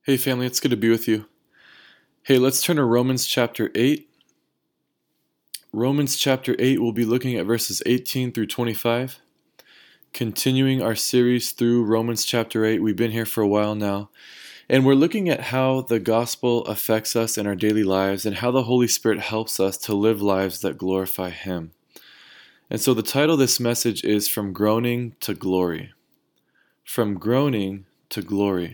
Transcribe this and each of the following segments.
Hey family, it's good to be with you. Hey, let's turn to Romans chapter 8. Romans chapter 8, we'll be looking at verses 18 through 25. Continuing our series through Romans chapter 8. We've been here for a while now. And we're looking at how the gospel affects us in our daily lives and how the Holy Spirit helps us to live lives that glorify Him. And so the title of this message is From Groaning to Glory. From Groaning to Glory.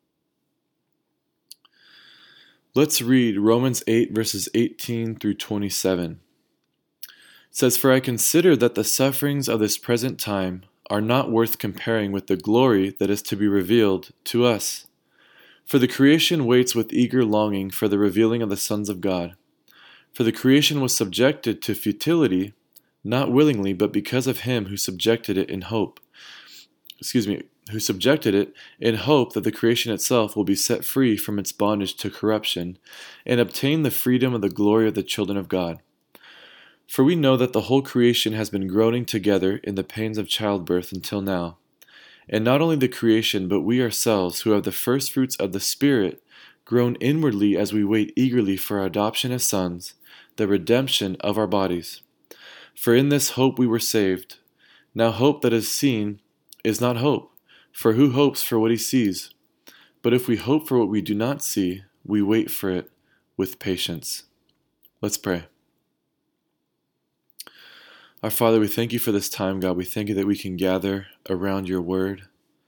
Let's read Romans 8, verses 18 through 27. It says, "For I consider that the sufferings of this present time are not worth comparing with the glory that is to be revealed to us. For the creation waits with eager longing for the revealing of the sons of God. For the creation was subjected to futility, not willingly, but because of Him who subjected it in hope. Who subjected it in hope that the creation itself will be set free from its bondage to corruption and obtain the freedom of the glory of the children of God. For we know that the whole creation has been groaning together in the pains of childbirth until now. And not only the creation, but we ourselves, who have the first fruits of the Spirit, groan inwardly as we wait eagerly for our adoption as sons, the redemption of our bodies. For in this hope we were saved. Now hope that is seen is not hope. For who hopes for what he sees? But if we hope for what we do not see, we wait for it with patience." Let's pray. Our Father, we thank you for this time, God. We thank you that we can gather around your word.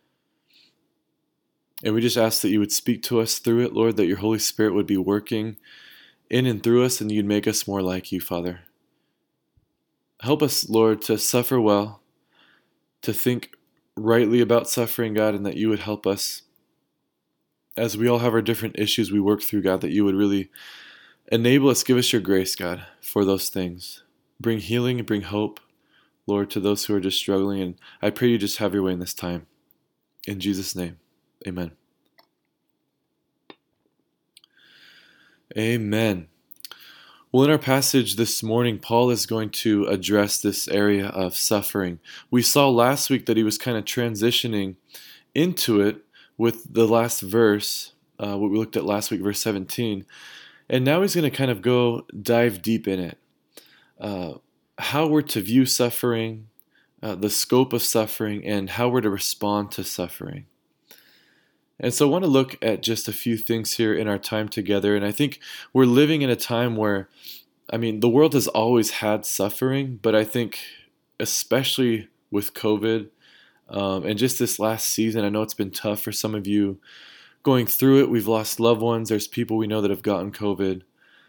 And we just ask that you would speak to us through it, Lord, that your Holy Spirit would be working in and through us, and you'd make us more like you, Father. Help us, Lord, to suffer well, to think rightly about suffering, God, and that you would help us as we all have our different issues we work through, God, that you would really enable us, give us your grace, God, for those things. Bring healing and bring hope, Lord, to those who are just struggling, and I pray you just have your way in this time. In Jesus' name, amen. Amen. Well, in our passage this morning, Paul is going to address this area of suffering. We saw last week that he was kind of transitioning into it with the last verse, what we looked at last week, verse 17. And now he's going to kind of go dive deep in it. How we're to view suffering, the scope of suffering, and how we're to respond to suffering. And so I want to look at just a few things here in our time together. And I think we're living in a time where, the world has always had suffering, but I think especially with COVID and just this last season, I know it's been tough for some of you going through it. We've lost loved ones. There's people we know that have gotten COVID.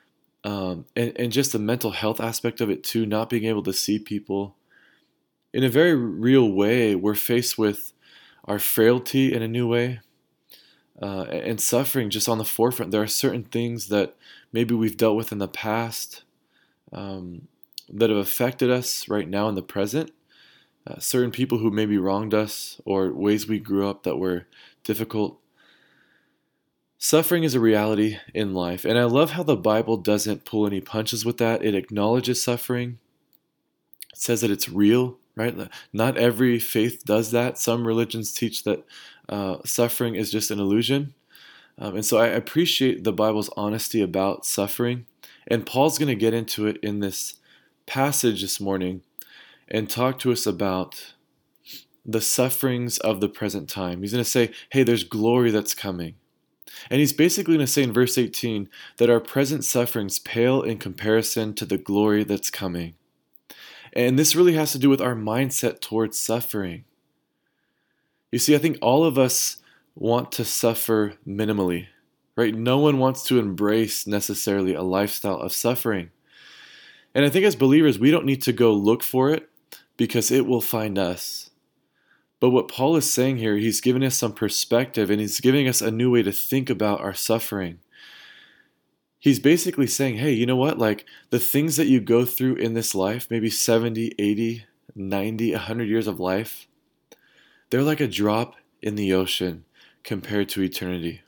And just the mental health aspect of it too, not being able to see people. In a very real way, we're faced with our frailty in a new way. And suffering just on the forefront. There are certain things that maybe we've dealt with in the past that have affected us right now in the present. Certain people who maybe wronged us or ways we grew up that were difficult. Suffering is a reality in life. And I love how the Bible doesn't pull any punches with that. It acknowledges suffering. It says that it's real, right? Not every faith does that. Some religions teach that suffering is just an illusion. And so I appreciate the Bible's honesty about suffering. And Paul's going to get into it in this passage this morning and talk to us about the sufferings of the present time. He's going to say, hey, there's glory that's coming. And he's basically going to say in verse 18 that our present sufferings pale in comparison to the glory that's coming. And this really has to do with our mindset towards suffering. You see, I think all of us want to suffer minimally, right? No one wants to embrace necessarily a lifestyle of suffering. And I think as believers, we don't need to go look for it because it will find us. But what Paul is saying here, he's giving us some perspective and he's giving us a new way to think about our suffering. He's basically saying, hey, you know what? Like the things that you go through in this life, maybe 70, 80, 90, 100 years of life, they're like a drop in the ocean compared to eternity.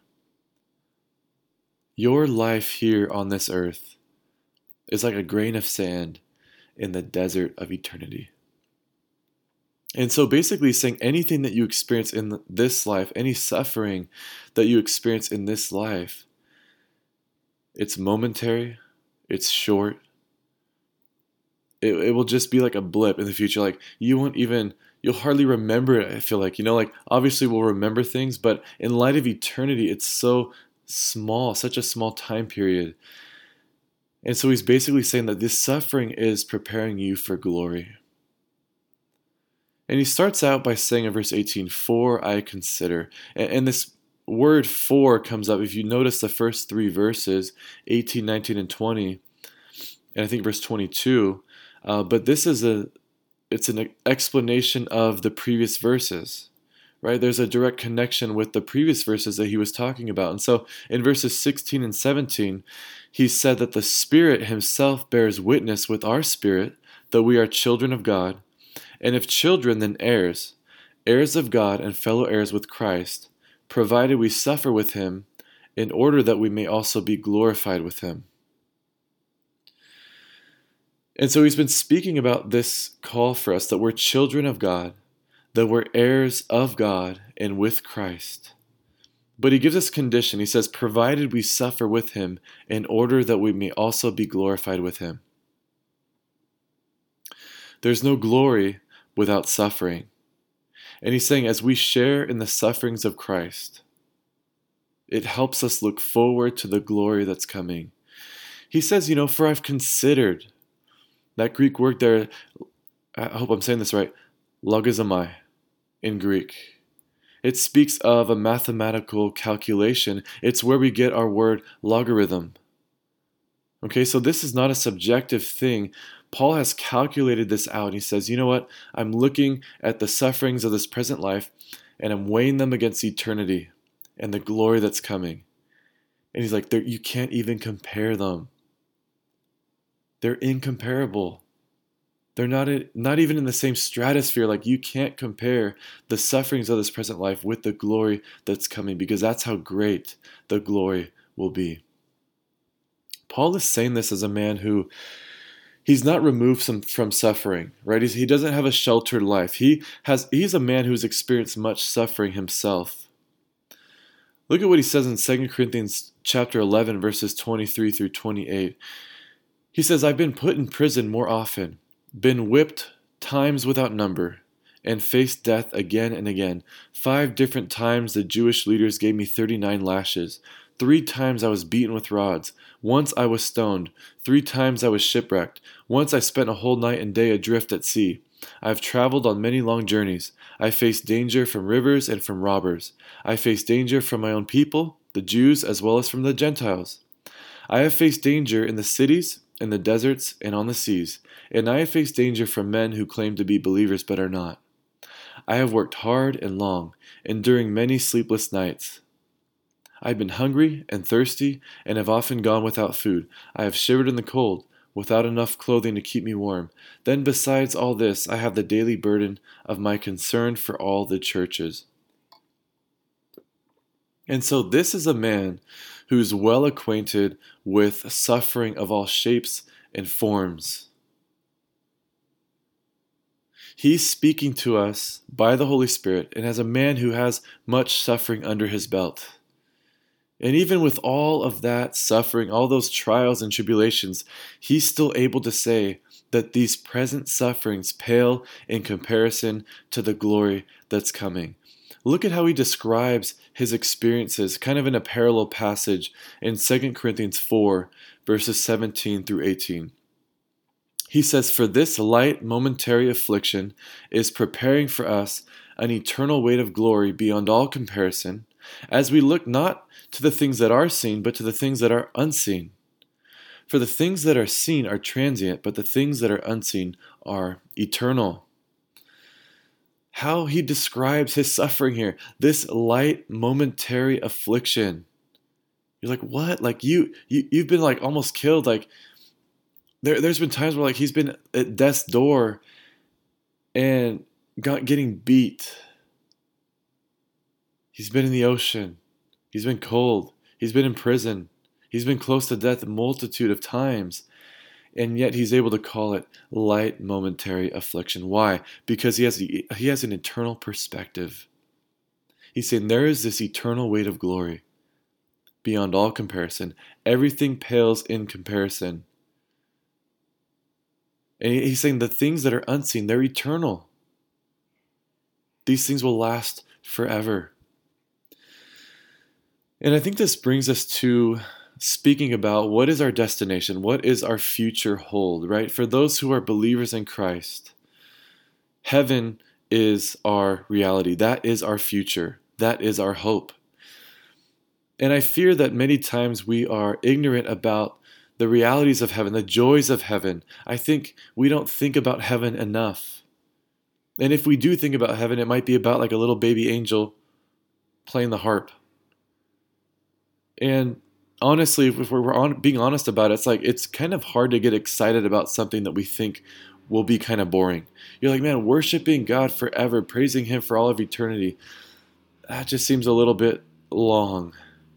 Your life here on this earth is like a grain of sand in the desert of eternity. And so basically he's saying anything that you experience in this life, any suffering that you experience in this life, it's momentary, it's short. It will just be like a blip in the future. Like you'll hardly remember it, I feel like. Like obviously we'll remember things, but in light of eternity, it's so small, such a small time period. And so he's basically saying that this suffering is preparing you for glory. And he starts out by saying in verse 18, "For I consider." And this word "for" comes up. If you notice the first three verses, 18, 19, and 20, and I think verse 22, but it's an explanation of the previous verses, right? There's a direct connection with the previous verses that he was talking about. And so in verses 16 and 17, he said that the Spirit himself bears witness with our spirit that we are children of God. And if children, then heirs, heirs of God and fellow heirs with Christ, provided we suffer with him, in order that we may also be glorified with him. And so he's been speaking about this call for us, that we're children of God, that we're heirs of God and with Christ. But he gives us condition. He says, provided we suffer with him, in order that we may also be glorified with him. There's no glory without suffering. And he's saying, as we share in the sufferings of Christ, it helps us look forward to the glory that's coming. He says, for I've considered. That Greek word there, I hope I'm saying this right, logizomai in Greek. It speaks of a mathematical calculation. It's where we get our word logarithm. Okay, so this is not a subjective thing. Paul has calculated this out. He says, you know what? I'm looking at the sufferings of this present life, and I'm weighing them against eternity and the glory that's coming. And he's like, you can't even compare them. They're incomparable. They're not even in the same stratosphere. Like, you can't compare the sufferings of this present life with the glory that's coming, because that's how great the glory will be. Paul is saying this as a man who, he's not removed from suffering, right? He doesn't have a sheltered life. He's a man who's experienced much suffering himself. Look at what he says in 2 Corinthians chapter 11, verses 23 through 28. He says, I've been put in prison more often, been whipped times without number, and faced death again and again. 5 different times the Jewish leaders gave me 39 lashes. 3 times I was beaten with rods. Once I was stoned. 3 times I was shipwrecked. Once I spent a whole night and day adrift at sea. I have traveled on many long journeys. I faced danger from rivers and from robbers. I faced danger from my own people, the Jews, as well as from the Gentiles. I have faced danger in the cities, in the deserts, and on the seas, and I have faced danger from men who claim to be believers but are not. I have worked hard and long, enduring many sleepless nights. I have been hungry and thirsty, and have often gone without food. I have shivered in the cold, without enough clothing to keep me warm. Then besides all this, I have the daily burden of my concern for all the churches. And so this is a man who's well acquainted with suffering of all shapes and forms. He's speaking to us by the Holy Spirit, and as a man who has much suffering under his belt. And even with all of that suffering, all those trials and tribulations, he's still able to say that these present sufferings pale in comparison to the glory that's coming. Look at how he describes his experiences, kind of in a parallel passage in 2 Corinthians 4, verses 17 through 18. He says, for this light momentary affliction is preparing for us an eternal weight of glory beyond all comparison, as we look not to the things that are seen, but to the things that are unseen. For the things that are seen are transient, but the things that are unseen are eternal. How he describes his suffering here, this light momentary affliction. You're like, what? Like you've been like almost killed. Like there's been times where like he's been at death's door and getting beat. He's been in the ocean. He's been cold. He's been in prison. He's been close to death a multitude of times. And yet he's able to call it light momentary affliction. Why? Because he has an eternal perspective. He's saying there is this eternal weight of glory beyond all comparison. Everything pales in comparison. And he's saying the things that are unseen, they're eternal. These things will last forever. And I think this brings us to speaking about what is our destination, what is our future hold, right? For those who are believers in Christ, heaven is our reality. That is our future. That is our hope. And I fear that many times we are ignorant about the realities of heaven, the joys of heaven. I think we don't think about heaven enough. And if we do think about heaven, it might be about like a little baby angel playing the harp. And honestly, if we're being honest about it, it's kind of hard to get excited about something that we think will be kind of boring. You're like, man, worshiping God forever, praising Him for all of eternity, that just seems a little bit long.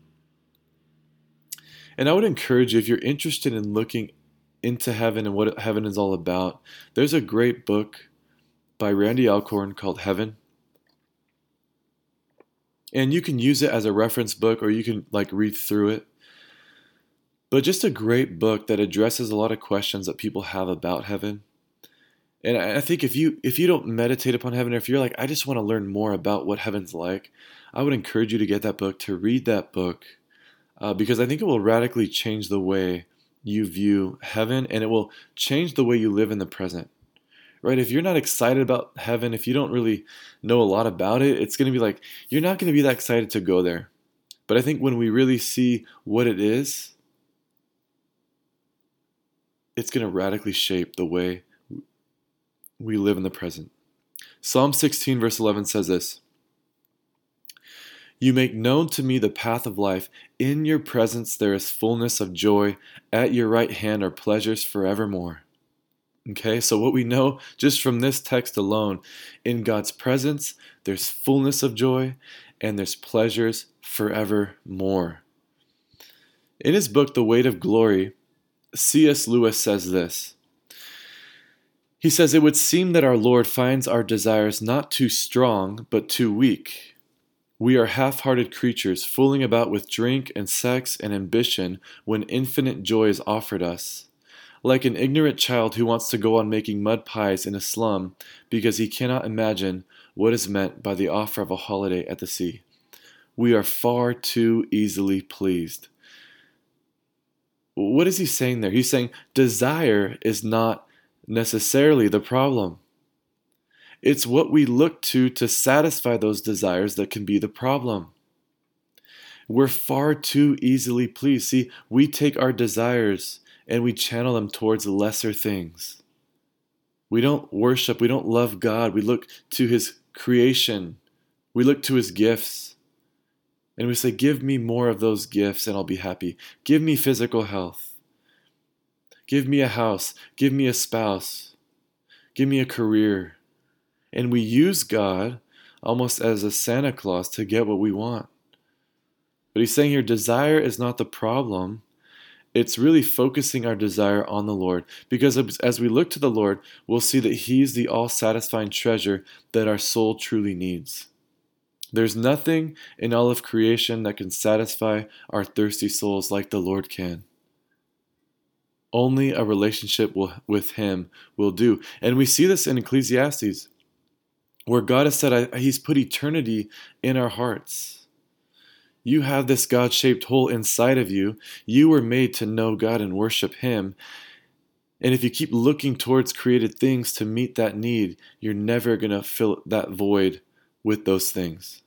And I would encourage you, if you're interested in looking into heaven and what heaven is all about, there's a great book by Randy Alcorn called Heaven. And you can use it as a reference book, or you can read through it. But just a great book that addresses a lot of questions that people have about heaven. And I think if you don't meditate upon heaven, or if you're like, I just want to learn more about what heaven's like, I would encourage you to get that book, to read that book, because I think it will radically change the way you view heaven, and it will change the way you live in the present. Right? If you're not excited about heaven, if you don't really know a lot about it, it's going to be like, you're not going to be that excited to go there. But I think when we really see what it is, it's going to radically shape the way we live in the present. Psalm 16 verse 11 says this: You make known to me the path of life. In your presence there is fullness of joy. At your right hand are pleasures forevermore. Okay, so what we know just from this text alone, in God's presence, there's fullness of joy and there's pleasures forevermore. In his book, The Weight of Glory, C.S. Lewis says this. He says, it would seem that our Lord finds our desires not too strong, but too weak. We are half-hearted creatures, fooling about with drink and sex and ambition when infinite joy is offered us. Like an ignorant child who wants to go on making mud pies in a slum because he cannot imagine what is meant by the offer of a holiday at the sea. We are far too easily pleased. What is he saying there? He's saying desire is not necessarily the problem. It's what we look to satisfy those desires that can be the problem. We're far too easily pleased. See, we take our desires and we channel them towards lesser things. We don't worship, we don't love God. We look to His creation. We look to His gifts. And we say, give me more of those gifts and I'll be happy. Give me physical health. Give me a house. Give me a spouse. Give me a career. And we use God almost as a Santa Claus to get what we want. But he's saying here, desire is not the problem. It's really focusing our desire on the Lord. Because as we look to the Lord, we'll see that He's the all-satisfying treasure that our soul truly needs. There's nothing in all of creation that can satisfy our thirsty souls like the Lord can. Only a relationship with Him will do. And we see this in Ecclesiastes, where God has said He's put eternity in our hearts. You have this God-shaped hole inside of you. You were made to know God and worship Him. And if you keep looking towards created things to meet that need, you're never going to fill that void with those things.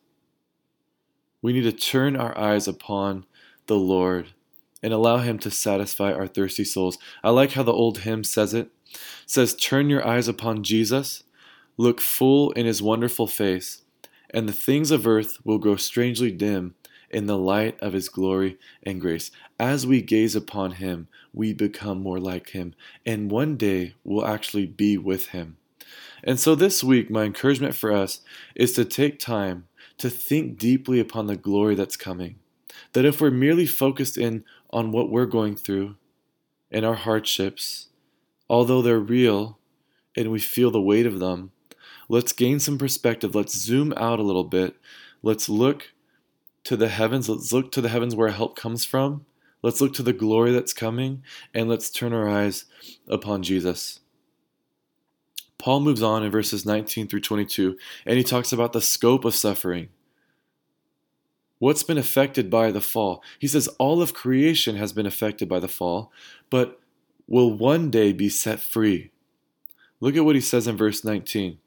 We need to turn our eyes upon the Lord and allow Him to satisfy our thirsty souls. I like how the old hymn says it. It says, turn your eyes upon Jesus, look full in His wonderful face, and the things of earth will grow strangely dim in the light of His glory and grace. As we gaze upon Him, we become more like Him, and one day we'll actually be with Him. And so this week, my encouragement for us is to take time to think deeply upon the glory that's coming. That if we're merely focused in on what we're going through and our hardships, although they're real and we feel the weight of them, let's gain some perspective. Let's zoom out a little bit. Let's look to the heavens. Let's look to the heavens where help comes from. Let's look to the glory that's coming, and let's turn our eyes upon Jesus. Paul moves on in verses 19 through 22, and he talks about the scope of suffering. What's been affected by the fall? He says all of creation has been affected by the fall, but will one day be set free. Look at what he says in verse 19.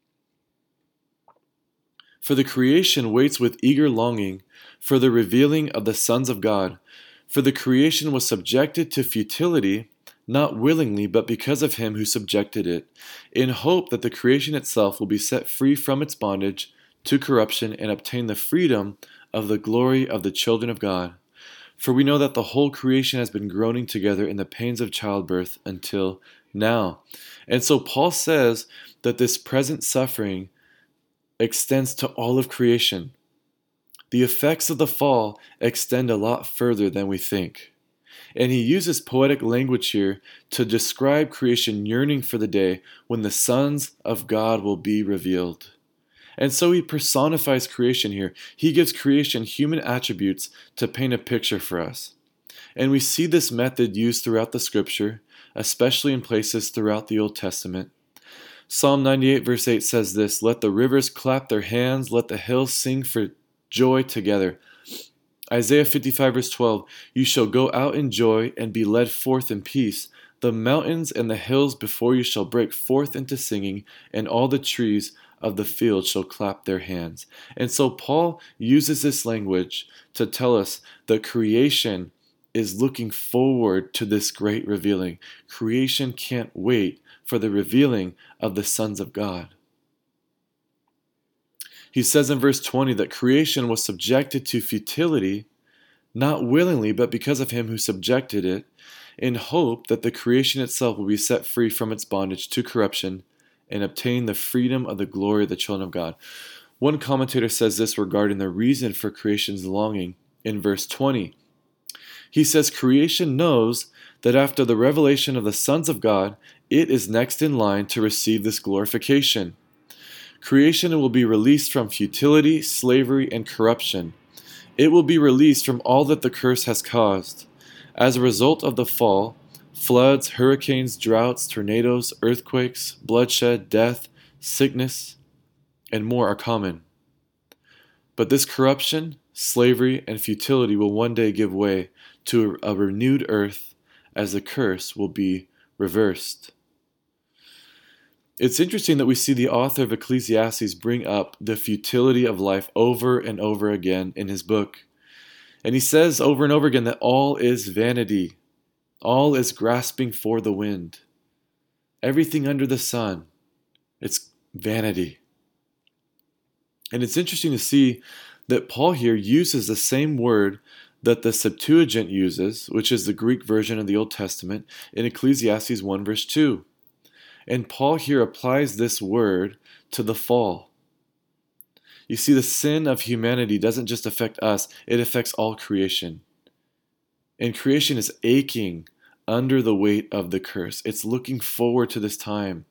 For the creation waits with eager longing for the revealing of the sons of God. For the creation was subjected to futility, not willingly, but because of him who subjected it, in hope that the creation itself will be set free from its bondage to corruption and obtain the freedom of the glory of the children of God. For we know that the whole creation has been groaning together in the pains of childbirth until now. And so Paul says that this present suffering extends to all of creation. The effects of the fall extend a lot further than we think. And he uses poetic language here to describe creation yearning for the day when the sons of God will be revealed. And so he personifies creation here. He gives creation human attributes to paint a picture for us. And we see this method used throughout the scripture, especially in places throughout the Old Testament. Psalm 98 verse 8 says this, "Let the rivers clap their hands, let the hills sing for joy together." Isaiah 55 verse 12, "You shall go out in joy and be led forth in peace. The mountains and the hills before you shall break forth into singing, and all the trees of the field shall clap their hands." And so Paul uses this language to tell us that creation is looking forward to this great revealing. Creation can't wait for the revealing of the sons of God. He says in verse 20 that creation was subjected to futility, not willingly, but because of him who subjected it, in hope that the creation itself will be set free from its bondage to corruption and obtain the freedom of the glory of the children of God. One commentator says this regarding the reason for creation's longing in verse 20. He says, creation knows that after the revelation of the sons of God, it is next in line to receive this glorification. Creation will be released from futility, slavery, and corruption. It will be released from all that the curse has caused. As a result of the fall, floods, hurricanes, droughts, tornadoes, earthquakes, bloodshed, death, sickness, and more are common. But this corruption, slavery, and futility will one day give way to a renewed earth as the curse will be reversed. It's interesting that we see the author of Ecclesiastes bring up the futility of life over and over again in his book. And he says over and over again that all is vanity. All is grasping for the wind. Everything under the sun, it's vanity. And it's interesting to see that Paul here uses the same word that the Septuagint uses, which is the Greek version of the Old Testament, in Ecclesiastes 1 verse 2. And Paul here applies this word to the fall. You see, the sin of humanity doesn't just affect us, it affects all creation. And creation is aching under the weight of the curse. It's looking forward to this time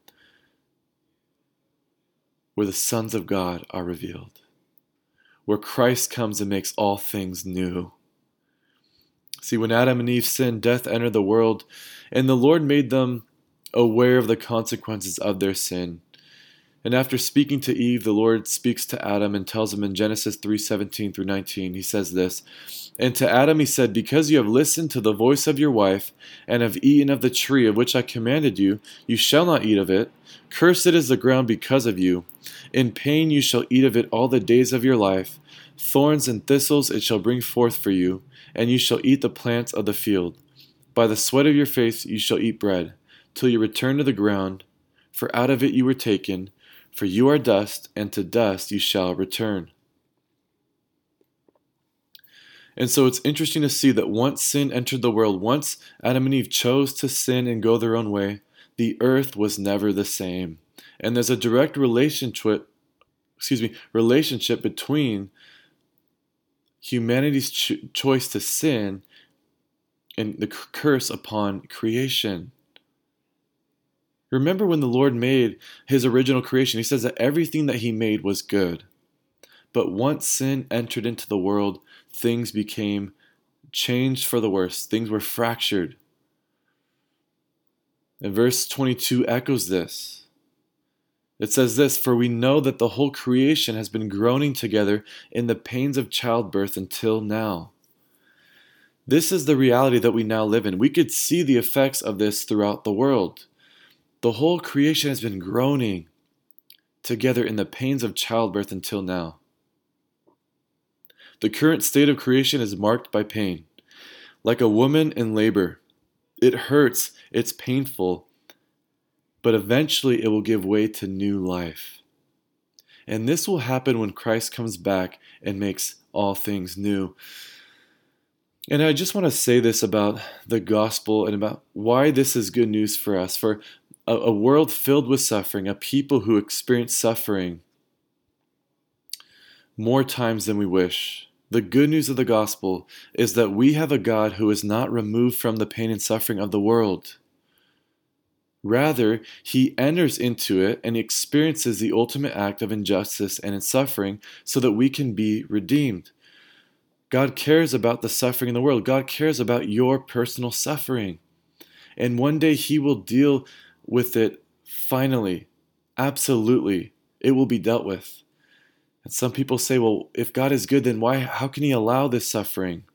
where the sons of God are revealed, where Christ comes and makes all things new. See, when Adam and Eve sinned, death entered the world, and the Lord made them aware of the consequences of their sin. And after speaking to Eve, the Lord speaks to Adam and tells him in Genesis 3:17 through 19, he says this, "And to Adam he said, because you have listened to the voice of your wife, and have eaten of the tree of which I commanded you, you shall not eat of it. Cursed is the ground because of you. In pain you shall eat of it all the days of your life. Thorns and thistles it shall bring forth for you, and you shall eat the plants of the field. By the sweat of your face you shall eat bread, till you return to the ground, for out of it you were taken, for you are dust, and to dust you shall return." And so it's interesting to see that once sin entered the world, once Adam and Eve chose to sin and go their own way, the earth was never the same. And there's a direct relationship between humanity's choice to sin and the curse upon creation. Remember when the Lord made his original creation, he says that everything that he made was good. But once sin entered into the world, things became changed for the worse. Things were fractured. And verse 22 echoes this. It says this, "For we know that the whole creation has been groaning together in the pains of childbirth until now." This is the reality that we now live in. We could see the effects of this throughout the world. The whole creation has been groaning together in the pains of childbirth until now. The current state of creation is marked by pain. Like a woman in labor, it hurts, it's painful, but eventually it will give way to new life. And this will happen when Christ comes back and makes all things new. And I just want to say this about the gospel and about why this is good news for us. For a world filled with suffering, a people who experience suffering more times than we wish. The good news of the gospel is that we have a God who is not removed from the pain and suffering of the world. Rather, he enters into it and experiences the ultimate act of injustice and its suffering so that we can be redeemed. God cares about the suffering in the world. God cares about your personal suffering. And one day he will deal with it finally. Absolutely. It will be dealt with. And some people say, well, if God is good, then how can he allow this suffering?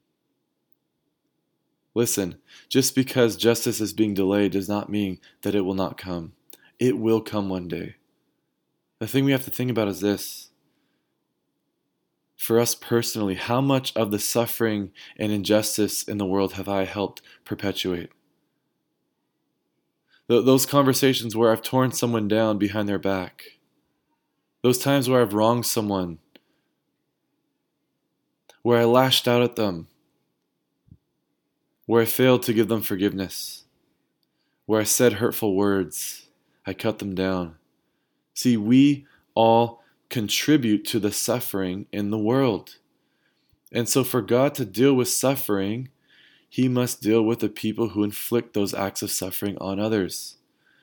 Listen, just because justice is being delayed does not mean that it will not come. It will come one day. The thing we have to think about is this. For us personally, how much of the suffering and injustice in the world have I helped perpetuate? Those conversations where I've torn someone down behind their back. Those times where I've wronged someone. Where I lashed out at them. Where I failed to give them forgiveness. Where I said hurtful words. I cut them down. See, we all contribute to the suffering in the world. And so for God to deal with suffering, he must deal with the people who inflict those acts of suffering on others.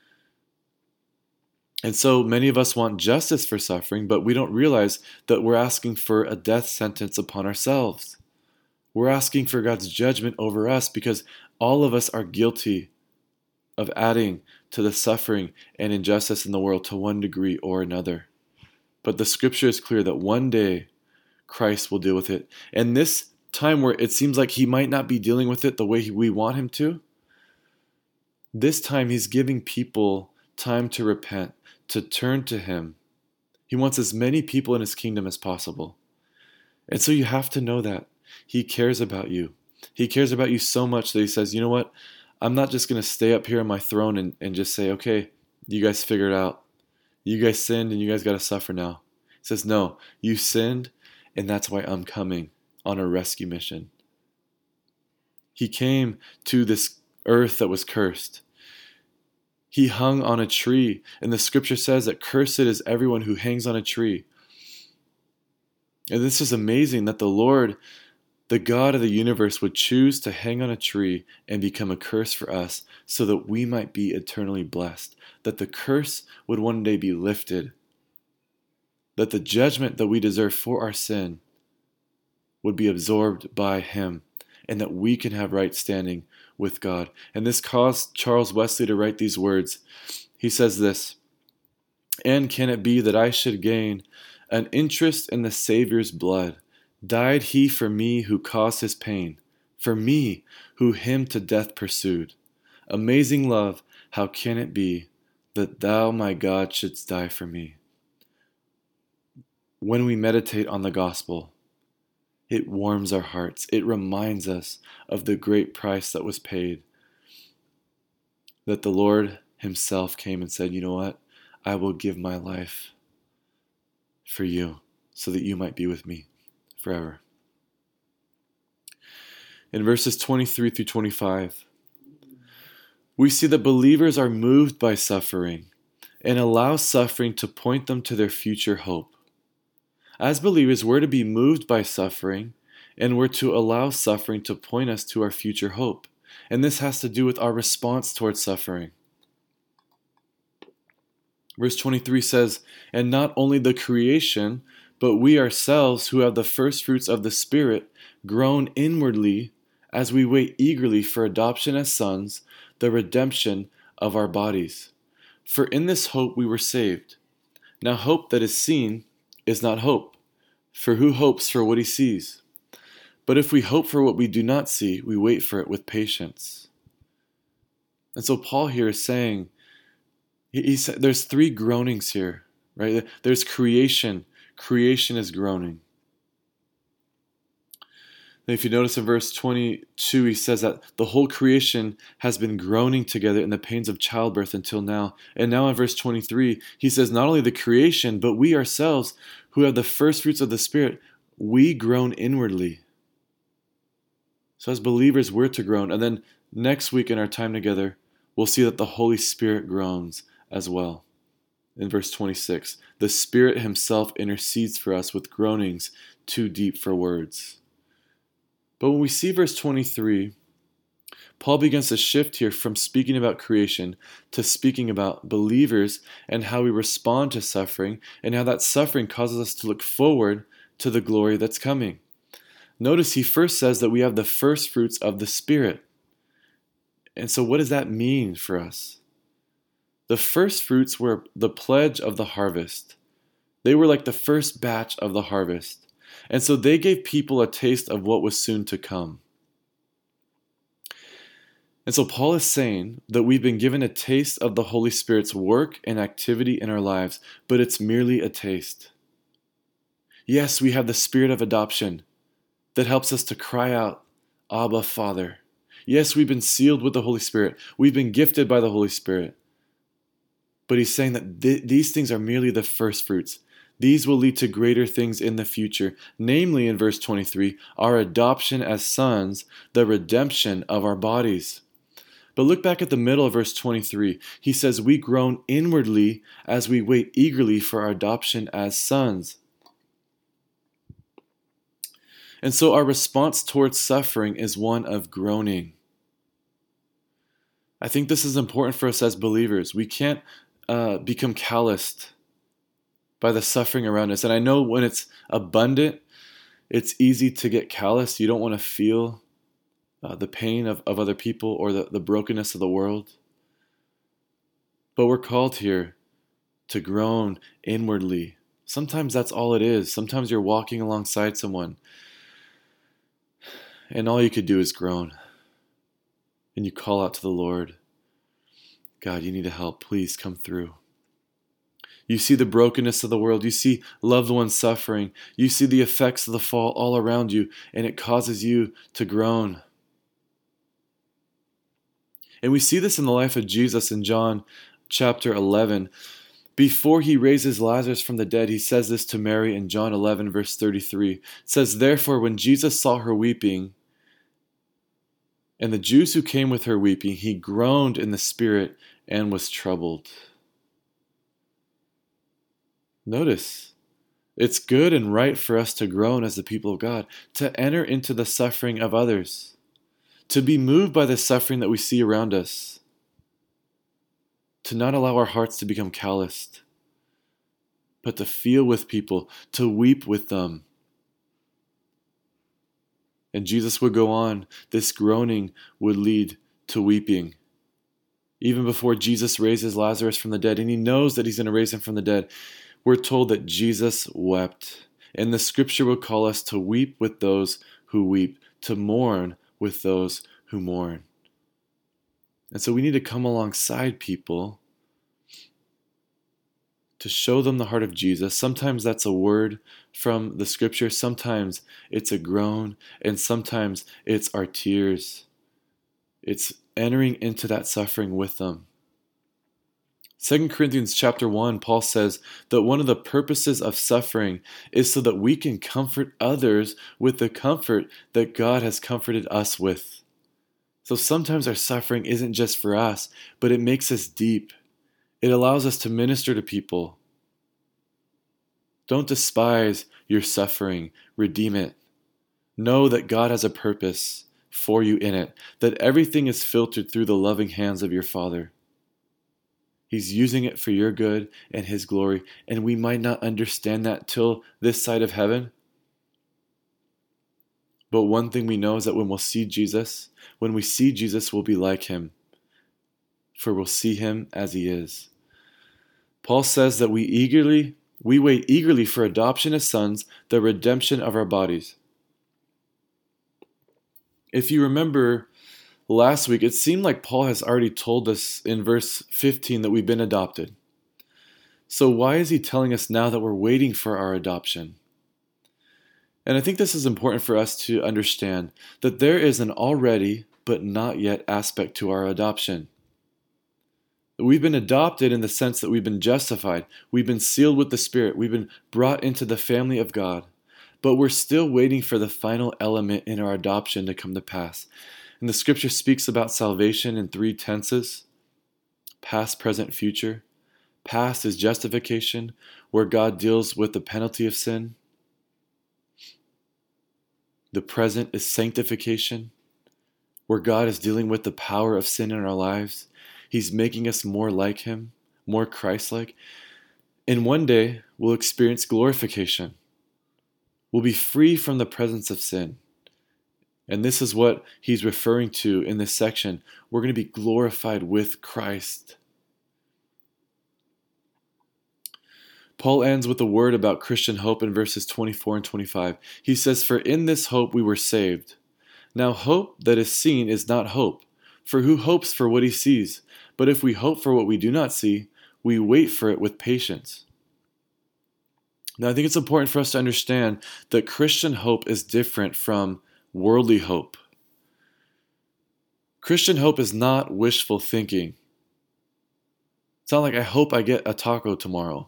And so many of us want justice for suffering, but we don't realize that we're asking for a death sentence upon ourselves. We're asking for God's judgment over us because all of us are guilty of adding to the suffering and injustice in the world to one degree or another. But the scripture is clear that one day Christ will deal with it. And this time where it seems like he might not be dealing with it the way we want him to, this time he's giving people time to repent, to turn to him. He wants as many people in his kingdom as possible. And so you have to know that he cares about you. He cares about you so much that he says, you know what? I'm not just going to stay up here on my throne and just say, okay, you guys figure it out. You guys sinned and you guys got to suffer now. He says, no, you sinned and that's why I'm coming on a rescue mission. He came to this earth that was cursed. He hung on a tree, and the scripture says that cursed is everyone who hangs on a tree. And this is amazing that the Lord, the God of the universe, would choose to hang on a tree and become a curse for us so that we might be eternally blessed, that the curse would one day be lifted, that the judgment that we deserve for our sin would be absorbed by him, and that we can have right standing with God. And this caused Charles Wesley to write these words. He says this, "And can it be that I should gain an interest in the Savior's blood? Died he for me who caused his pain, for me who him to death pursued? Amazing love, how can it be that thou, my God, shouldst die for me?" When we meditate on the gospel, it warms our hearts. It reminds us of the great price that was paid. That the Lord himself came and said, you know what? I will give my life for you so that you might be with me forever. In verses 23 through 25, we see that believers are moved by suffering and allow suffering to point them to their future hope. As believers, we're to be moved by suffering, and we're to allow suffering to point us to our future hope. And this has to do with our response towards suffering. Verse 23 says, "And not only the creation, but we ourselves who have the first fruits of the Spirit groan inwardly as we wait eagerly for adoption as sons, the redemption of our bodies. For in this hope we were saved. Now hope that is seen is not hope, for who hopes for what he sees? But if we hope for what we do not see, we wait for it with patience." And so Paul here is saying, he said there's three groanings here, right? There's creation. Creation is groaning. And if you notice in verse 22, he says that the whole creation has been groaning together in the pains of childbirth until now. And now in verse 23, he says not only the creation, but we ourselves who have the first fruits of the Spirit, we groan inwardly. So as believers, we're to groan. And then next week in our time together, we'll see that the Holy Spirit groans as well. In verse 26, the Spirit himself intercedes for us with groanings too deep for words. But when we see verse 23, Paul begins to shift here from speaking about creation to speaking about believers and how we respond to suffering and how that suffering causes us to look forward to the glory that's coming. Notice he first says that we have the first fruits of the Spirit. And so what does that mean for us? The first fruits were the pledge of the harvest. They were like the first batch of the harvest. And so they gave people a taste of what was soon to come. And so Paul is saying that we've been given a taste of the Holy Spirit's work and activity in our lives, but it's merely a taste. Yes, we have the Spirit of adoption that helps us to cry out, Abba, Father. Yes, we've been sealed with the Holy Spirit. We've been gifted by the Holy Spirit. But he's saying that these things are merely the first fruits. These will lead to greater things in the future, namely in verse 23, our adoption as sons, the redemption of our bodies. But look back at the middle of verse 23. He says, we groan inwardly as we wait eagerly for our adoption as sons. And so our response towards suffering is one of groaning. I think this is important for us as believers. We can't become calloused by the suffering around us. And I know when it's abundant, it's easy to get callous. You don't want to feel the pain of other people or the brokenness of the world. But we're called here to groan inwardly. Sometimes that's all it is. Sometimes you're walking alongside someone and all you could do is groan. And you call out to the Lord, God, you need help. Please come through. You see the brokenness of the world. You see loved ones suffering. You see the effects of the fall all around you, and it causes you to groan. And we see this in the life of Jesus in John chapter 11. Before he raises Lazarus from the dead, he says this to Mary in John 11, verse 33. It says, therefore, when Jesus saw her weeping, and the Jews who came with her weeping, he groaned in the spirit and was troubled. Notice, it's good and right for us to groan as the people of God, to enter into the suffering of others, to be moved by the suffering that we see around us, to not allow our hearts to become calloused, but to feel with people, to weep with them. And Jesus would go on, this groaning would lead to weeping. Even before Jesus raises Lazarus from the dead, and he knows that he's going to raise him from the dead, we're told that Jesus wept. And the scripture will call us to weep with those who weep, to mourn with those who mourn. And so we need to come alongside people to show them the heart of Jesus. Sometimes that's a word from the scripture. Sometimes it's a groan, and sometimes it's our tears. It's entering into that suffering with them. 2 Corinthians chapter 1, Paul says that one of the purposes of suffering is so that we can comfort others with the comfort that God has comforted us with. So sometimes our suffering isn't just for us, but it makes us deep. It allows us to minister to people. Don't despise your suffering. Redeem it. Know that God has a purpose for you in it, that everything is filtered through the loving hands of your Father. He's using it for your good and His glory. And we might not understand that till this side of heaven. But one thing we know is that when we see Jesus, we'll be like Him, for we'll see Him as He is. Paul says that we wait eagerly for adoption as sons, the redemption of our bodies. If you remember last week, it seemed like Paul has already told us in verse 15 that we've been adopted. So why is he telling us now that we're waiting for our adoption? And I think this is important for us to understand that there is an already but not yet aspect to our adoption. We've been adopted in the sense that we've been justified. We've been sealed with the Spirit. We've been brought into the family of God. But we're still waiting for the final element in our adoption to come to pass. And the scripture speaks about salvation in 3 tenses: past, present, future. Past is justification, where God deals with the penalty of sin. The present is sanctification, where God is dealing with the power of sin in our lives. He's making us more like Him, more Christ-like. And one day, we'll experience glorification. We'll be free from the presence of sin. And this is what he's referring to in this section. We're going to be glorified with Christ. Paul ends with a word about Christian hope in verses 24 and 25. He says, "For in this hope we were saved. Now hope that is seen is not hope. For who hopes for what he sees? But if we hope for what we do not see, we wait for it with patience." Now, I think it's important for us to understand that Christian hope is different from worldly hope. Christian hope is not wishful thinking. It's not like, I hope I get a taco tomorrow.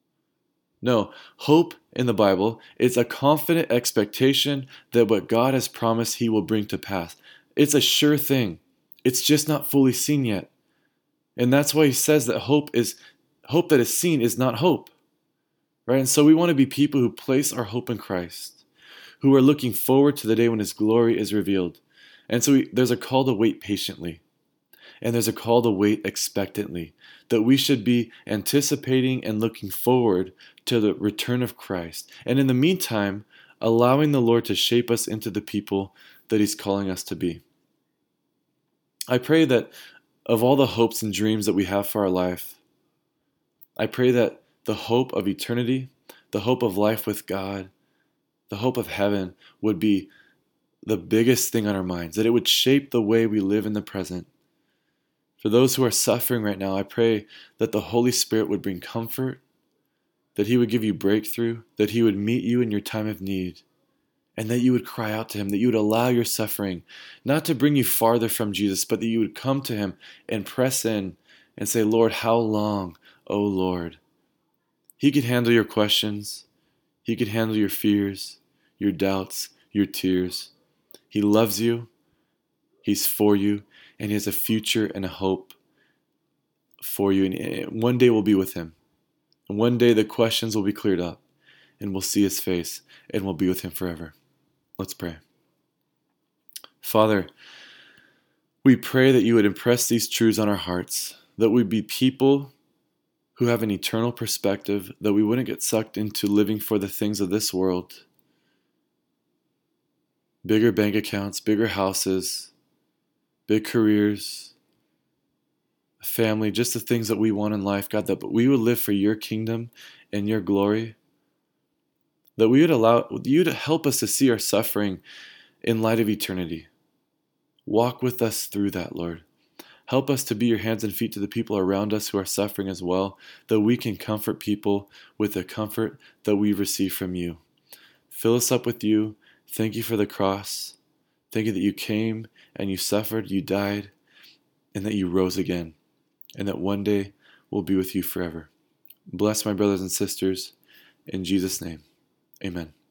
No, hope in the Bible is a confident expectation that what God has promised He will bring to pass. It's a sure thing. It's just not fully seen yet. And that's why he says that hope that is seen is not hope. Right? And so we want to be people who place our hope in Christ, who are looking forward to the day when His glory is revealed. And so there's a call to wait patiently, and there's a call to wait expectantly, that we should be anticipating and looking forward to the return of Christ. And in the meantime, allowing the Lord to shape us into the people that He's calling us to be. I pray that of all the hopes and dreams that we have for our life, I pray that the hope of eternity, the hope of life with God, the hope of heaven would be the biggest thing on our minds, that it would shape the way we live in the present. For those who are suffering right now, I pray that the Holy Spirit would bring comfort, that He would give you breakthrough, that He would meet you in your time of need, and that you would cry out to Him, that you would allow your suffering not to bring you farther from Jesus, but that you would come to Him and press in and say, "Lord, how long, O Lord?" He could handle your questions. He could handle your fears, your doubts, your tears. He loves you. He's for you. And He has a future and a hope for you. And one day we'll be with Him. And one day the questions will be cleared up. And we'll see His face. And we'll be with Him forever. Let's pray. Father, we pray that You would impress these truths on our hearts. That we'd be people who have an eternal perspective, that we wouldn't get sucked into living for the things of this world. Bigger bank accounts, bigger houses, big careers, a family, just the things that we want in life, God, that we would live for Your kingdom and Your glory. That we would allow You to help us to see our suffering in light of eternity. Walk with us through that, Lord. Help us to be Your hands and feet to the people around us who are suffering as well, that we can comfort people with the comfort that we receive from You. Fill us up with You. Thank You for the cross. Thank You that You came and You suffered, You died, and that You rose again, and that one day we'll be with You forever. Bless my brothers and sisters. In Jesus' name, amen.